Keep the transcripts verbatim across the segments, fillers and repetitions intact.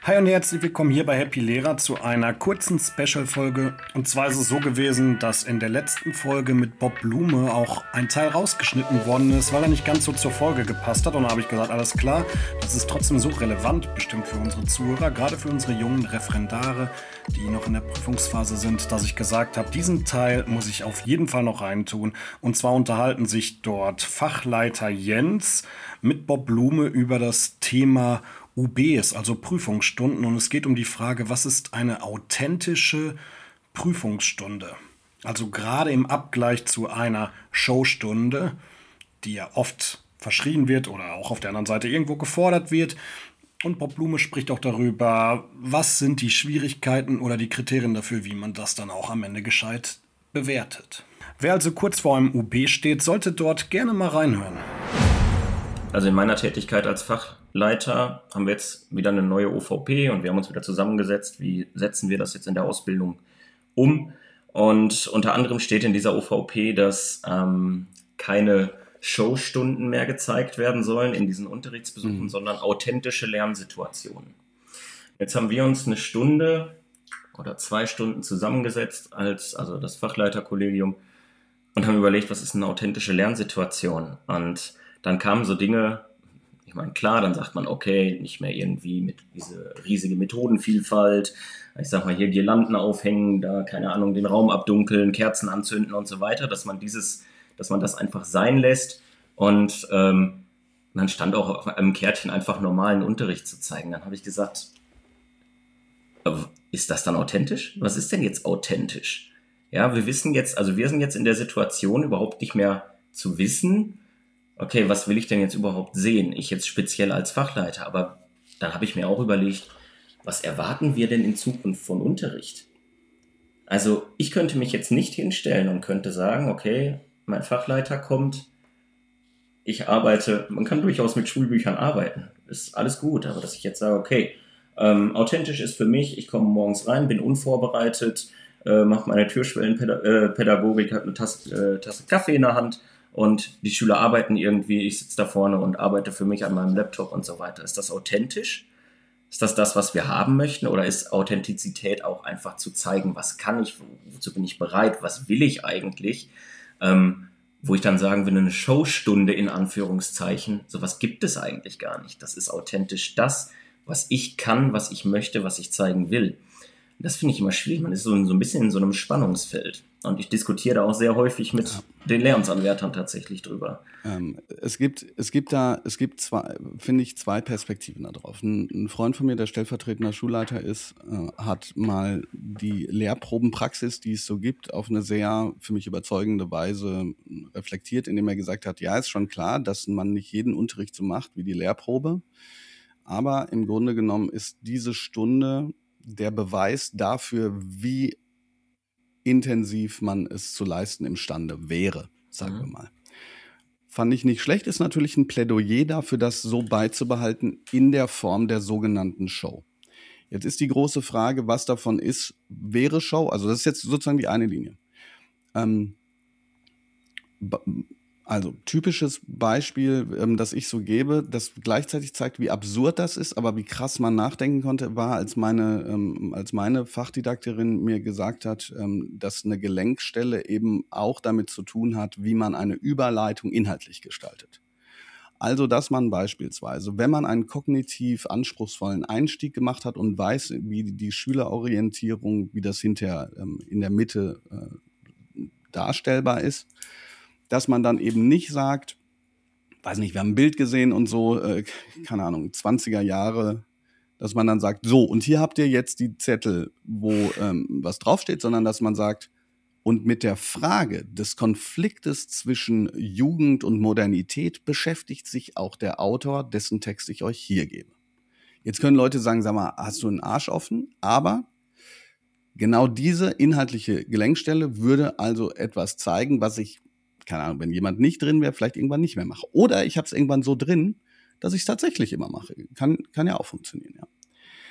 Hi und herzlich willkommen hier bei Happy Lehrer zu einer kurzen Special-Folge. Und zwar ist es so gewesen, dass in der letzten Folge mit Bob Blume auch ein Teil rausgeschnitten worden ist, weil er nicht ganz so zur Folge gepasst hat. Und da habe ich gesagt, alles klar, das ist trotzdem so relevant, bestimmt für unsere Zuhörer, gerade für unsere jungen Referendare, die noch in der Prüfungsphase sind, dass ich gesagt habe, diesen Teil muss ich auf jeden Fall noch reintun. Und zwar unterhalten sich dort Fachleiter Jens mit Bob Blume über das Thema U Bs, also Prüfungsstunden, und es geht um die Frage, was ist eine authentische Prüfungsstunde? Also gerade im Abgleich zu einer Showstunde, die ja oft verschrien wird oder auch auf der anderen Seite irgendwo gefordert wird. Und Bob Blume spricht auch darüber, was sind die Schwierigkeiten oder die Kriterien dafür, wie man das dann auch am Ende gescheit bewertet. Wer also kurz vor einem U B steht, sollte dort gerne mal reinhören. Also in meiner Tätigkeit als Fachleiter haben wir jetzt wieder eine neue O V P und wir haben uns wieder zusammengesetzt, wie setzen wir das jetzt in der Ausbildung um. Und unter anderem steht in dieser O V P, dass ähm, keine Showstunden mehr gezeigt werden sollen in diesen Unterrichtsbesuchen, mhm. sondern authentische Lernsituationen. Jetzt haben wir uns eine Stunde oder zwei Stunden zusammengesetzt als also das Fachleiterkollegium und haben überlegt, was ist eine authentische Lernsituation? Und dann kamen so Dinge, ich meine, klar, dann sagt man, okay, nicht mehr irgendwie mit diese riesige Methodenvielfalt, ich sag mal hier Girlanden aufhängen, da, keine Ahnung, den Raum abdunkeln, Kerzen anzünden und so weiter, dass man dieses, dass man das einfach sein lässt und ähm, dann stand auch auf einem Kärtchen einfach normalen Unterricht zu zeigen. Dann habe ich gesagt, ist das dann authentisch? Was ist denn jetzt authentisch? Ja, wir wissen jetzt, also wir sind jetzt in der Situation, überhaupt nicht mehr zu wissen, okay, was will ich denn jetzt überhaupt sehen? Ich jetzt speziell als Fachleiter, aber dann habe ich mir auch überlegt, was erwarten wir denn in Zukunft von Unterricht? Also ich könnte mich jetzt nicht hinstellen und könnte sagen, okay, mein Fachleiter kommt, ich arbeite, man kann durchaus mit Schulbüchern arbeiten, ist alles gut, aber dass ich jetzt sage, okay, ähm, authentisch ist für mich, ich komme morgens rein, bin unvorbereitet, äh, mache meine Türschwellenpädagogik, habe eine Tasse, äh, Tasse Kaffee in der Hand, und die Schüler arbeiten irgendwie, ich sitze da vorne und arbeite für mich an meinem Laptop und so weiter. Ist das authentisch? Ist das das, was wir haben möchten? Oder ist Authentizität auch einfach zu zeigen, was kann ich, wozu bin ich bereit, was will ich eigentlich? Ähm, wo ich dann sagen will, eine Showstunde in Anführungszeichen, sowas gibt es eigentlich gar nicht. Das ist authentisch das, was ich kann, was ich möchte, was ich zeigen will. Das finde ich immer schwierig. Man ist so, so ein bisschen in so einem Spannungsfeld. Und ich diskutiere da auch sehr häufig mit ja. den Lehramtsanwärtern tatsächlich drüber. Ähm, es gibt, es gibt da, es gibt zwei, finde ich, zwei Perspektiven da drauf. Ein, ein Freund von mir, der stellvertretender Schulleiter ist, äh, hat mal die Lehrprobenpraxis, die es so gibt, auf eine sehr für mich überzeugende Weise reflektiert, indem er gesagt hat, ja, ist schon klar, dass man nicht jeden Unterricht so macht wie die Lehrprobe. Aber im Grunde genommen ist diese Stunde der Beweis dafür, wie intensiv man es zu leisten imstande wäre, sagen mhm. wir mal. Fand ich nicht schlecht, ist natürlich ein Plädoyer dafür, das so beizubehalten in der Form der sogenannten Show. Jetzt ist die große Frage, was davon ist, wäre Show, also das ist jetzt sozusagen die eine Linie. Ähm, Also typisches Beispiel, ähm, das ich so gebe, das gleichzeitig zeigt, wie absurd das ist, aber wie krass man nachdenken konnte, war, als meine, ähm, als meine Fachdidakterin mir gesagt hat, ähm, dass eine Gelenkstelle eben auch damit zu tun hat, wie man eine Überleitung inhaltlich gestaltet. Also, dass man beispielsweise, wenn man einen kognitiv anspruchsvollen Einstieg gemacht hat und weiß, wie die Schülerorientierung, wie das hinterher ähm, in der Mitte äh, darstellbar ist, dass man dann eben nicht sagt, weiß nicht, wir haben ein Bild gesehen und so, äh, keine Ahnung, zwanziger Jahre, dass man dann sagt, so, und hier habt ihr jetzt die Zettel, wo ähm, was draufsteht, sondern dass man sagt, und mit der Frage des Konfliktes zwischen Jugend und Modernität beschäftigt sich auch der Autor, dessen Text ich euch hier gebe. Jetzt können Leute sagen, sag mal, hast du einen Arsch offen? Aber genau diese inhaltliche Gelenkstelle würde also etwas zeigen, was ich, keine Ahnung, wenn jemand nicht drin wäre, vielleicht irgendwann nicht mehr mache. Oder ich habe es irgendwann so drin, dass ich es tatsächlich immer mache. Kann, kann ja auch funktionieren, ja.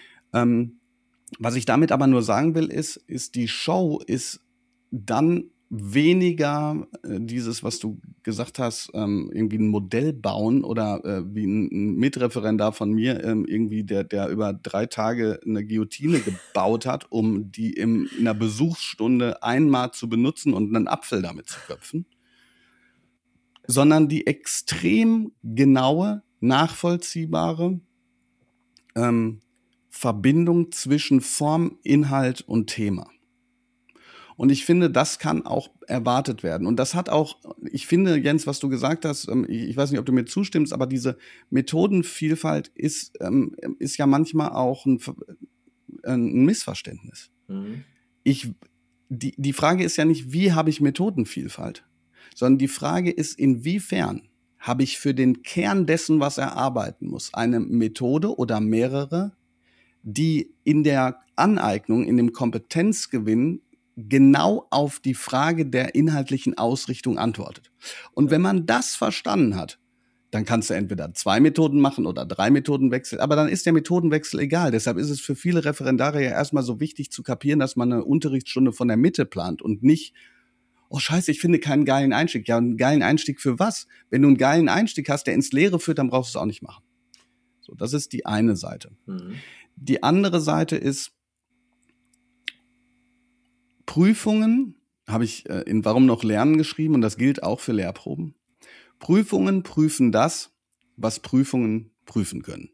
Ähm, was ich damit aber nur sagen will, ist, ist die Show ist dann weniger äh, dieses, was du gesagt hast, ähm, irgendwie ein Modell bauen oder äh, wie ein, ein Mitreferendar von mir, ähm, irgendwie, der, der über drei Tage eine Guillotine gebaut hat, um die im, in einer Besuchsstunde einmal zu benutzen und einen Apfel damit zu köpfen, sondern die extrem genaue, nachvollziehbare ähm, Verbindung zwischen Form, Inhalt und Thema. Und ich finde, das kann auch erwartet werden. Und das hat auch, ich finde, Jens, was du gesagt hast, ich weiß nicht, ob du mir zustimmst, aber diese Methodenvielfalt ist, ist ja manchmal auch ein, ein Missverständnis. Mhm. Ich, die, die Frage ist ja nicht, wie habe ich Methodenvielfalt, sondern die Frage ist, inwiefern habe ich für den Kern dessen, was er arbeiten muss, eine Methode oder mehrere, die in der Aneignung, in dem Kompetenzgewinn genau auf die Frage der inhaltlichen Ausrichtung antwortet. Und wenn man das verstanden hat, dann kannst du entweder zwei Methoden machen oder drei Methodenwechsel, aber dann ist der Methodenwechsel egal. Deshalb ist es für viele Referendare ja erstmal so wichtig zu kapieren, dass man eine Unterrichtsstunde von der Mitte plant und nicht, oh scheiße, ich finde keinen geilen Einstieg. Ja, einen geilen Einstieg für was? Wenn du einen geilen Einstieg hast, der ins Leere führt, dann brauchst du es auch nicht machen. So, das ist die eine Seite. Mhm. Die andere Seite ist, Prüfungen, habe ich äh, in Warum noch lernen geschrieben, und das gilt auch für Lehrproben. Prüfungen prüfen das, was Prüfungen prüfen können.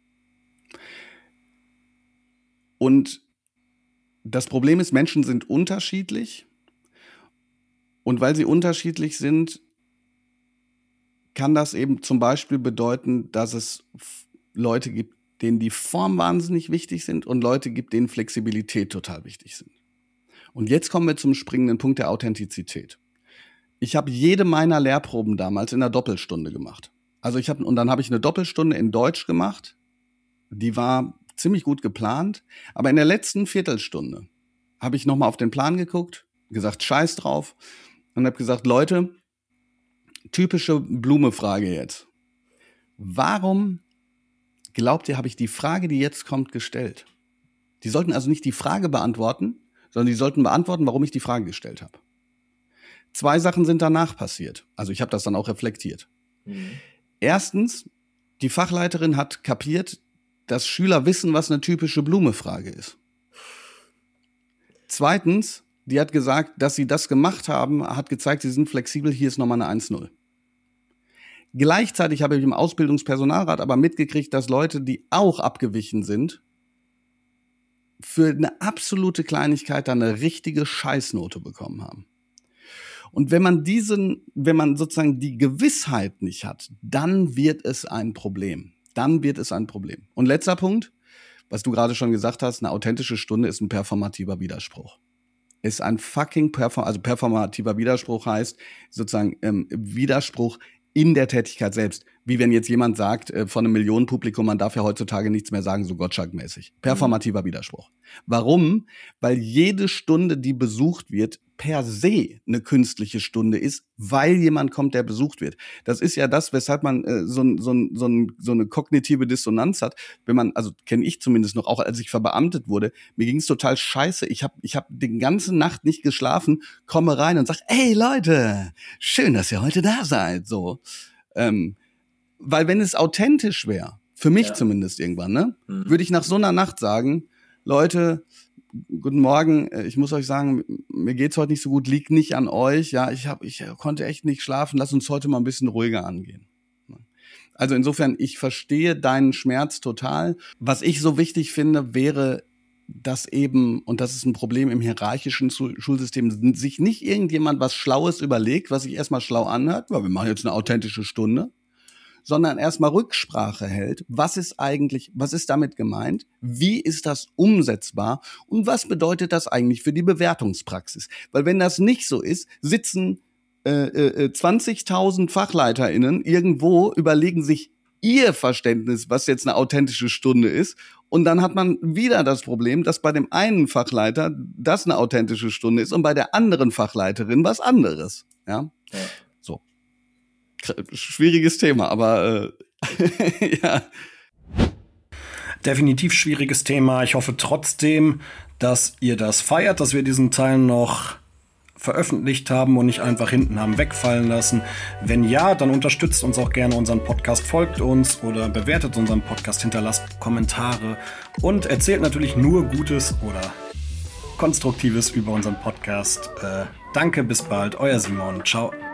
Und das Problem ist, Menschen sind unterschiedlich. Und weil sie unterschiedlich sind, kann das eben zum Beispiel bedeuten, dass es Leute gibt, denen die Form wahnsinnig wichtig sind und Leute gibt, denen Flexibilität total wichtig sind. Und jetzt kommen wir zum springenden Punkt der Authentizität. Ich habe jede meiner Lehrproben damals in einer Doppelstunde gemacht. Also ich habe und dann habe ich eine Doppelstunde in Deutsch gemacht. Die war ziemlich gut geplant, aber in der letzten Viertelstunde habe ich noch mal auf den Plan geguckt, gesagt, scheiß drauf, und habe gesagt, Leute, typische Blume-Frage jetzt. Warum glaubt ihr, habe ich die Frage, die jetzt kommt, gestellt? Die sollten also nicht die Frage beantworten, sondern die sollten beantworten, warum ich die Frage gestellt habe. Zwei Sachen sind danach passiert. Also ich habe das dann auch reflektiert. Mhm. Erstens, die Fachleiterin hat kapiert, dass Schüler wissen, was eine typische Blume-Frage ist. Zweitens, die hat gesagt, dass sie das gemacht haben, hat gezeigt, sie sind flexibel, hier ist nochmal eine eins null. Gleichzeitig habe ich im Ausbildungspersonalrat aber mitgekriegt, dass Leute, die auch abgewichen sind, für eine absolute Kleinigkeit dann eine richtige Scheißnote bekommen haben. Und wenn man diesen, wenn man sozusagen die Gewissheit nicht hat, dann wird es ein Problem. Dann wird es ein Problem. Und letzter Punkt, was du gerade schon gesagt hast, eine authentische Stunde ist ein performativer Widerspruch. Ist ein fucking Perform, also performativer Widerspruch heißt sozusagen ähm, Widerspruch in der Tätigkeit selbst. Wie wenn jetzt jemand sagt, äh, von einem Millionenpublikum, man darf ja heutzutage nichts mehr sagen, so Gottschalk-mäßig. Performativer mhm. Widerspruch. Warum? Weil jede Stunde, die besucht wird, per se eine künstliche Stunde ist, weil jemand kommt, der besucht wird. Das ist ja das, weshalb man äh, so, so, so, so eine kognitive Dissonanz hat. Wenn man, also kenne ich zumindest noch, auch als ich verbeamtet wurde, mir ging es total scheiße. Ich habe ich hab die ganze Nacht nicht geschlafen, komme rein und sag, ey Leute, schön, dass ihr heute da seid. So, ähm, weil wenn es authentisch wäre, für mich ja. zumindest irgendwann, ne, mhm. würde ich nach so einer Nacht sagen, Leute, guten Morgen, ich muss euch sagen, mir geht's heute nicht so gut, liegt nicht an euch, ja, ich hab, ich konnte echt nicht schlafen, lass uns heute mal ein bisschen ruhiger angehen. Also insofern, ich verstehe deinen Schmerz total. Was ich so wichtig finde, wäre, dass eben, und das ist ein Problem im hierarchischen Schulsystem, sich nicht irgendjemand was Schlaues überlegt, was sich erstmal schlau anhört, ja, wir machen jetzt eine authentische Stunde, sondern erstmal Rücksprache hält. Was ist eigentlich, was ist damit gemeint? Wie ist das umsetzbar? Und was bedeutet das eigentlich für die Bewertungspraxis? Weil wenn das nicht so ist, sitzen äh, äh, zwanzigtausend FachleiterInnen irgendwo, überlegen sich ihr Verständnis, was jetzt eine authentische Stunde ist. Und dann hat man wieder das Problem, dass bei dem einen Fachleiter das eine authentische Stunde ist und bei der anderen Fachleiterin was anderes. Ja. Ja. Schwieriges Thema, aber äh, ja. Definitiv schwieriges Thema. Ich hoffe trotzdem, dass ihr das feiert, dass wir diesen Teil noch veröffentlicht haben und nicht einfach hinten haben wegfallen lassen. Wenn ja, dann unterstützt uns auch gerne unseren Podcast, folgt uns oder bewertet unseren Podcast, hinterlasst Kommentare und erzählt natürlich nur Gutes oder Konstruktives über unseren Podcast. Äh, danke, bis bald, euer Simon, ciao.